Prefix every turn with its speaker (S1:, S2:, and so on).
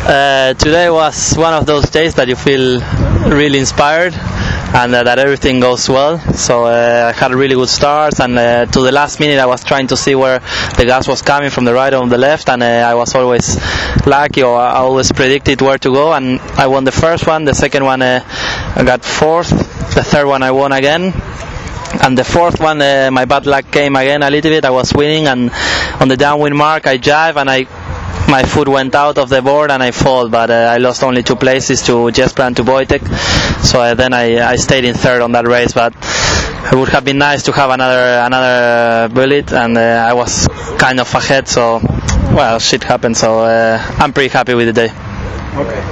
S1: Today was one of those days that you feel really inspired and that everything goes well. So I had a really good start, and to the last minute I was trying to see where the gas was coming, from the right or the left, and I was always lucky, or I always predicted where to go, and I won the first one. The second one I got fourth. The third one I won again. And the fourth one, my bad luck came again a little bit. I was winning, and on the downwind mark I jive, and my foot went out of the board and I fall, but I lost only 2 places to Jesper and to Wojtek. So then I stayed in third on that race, but it would have been nice to have another bullet, and I was kind of ahead, so well, shit happened. So I'm pretty happy with the day.
S2: Okay.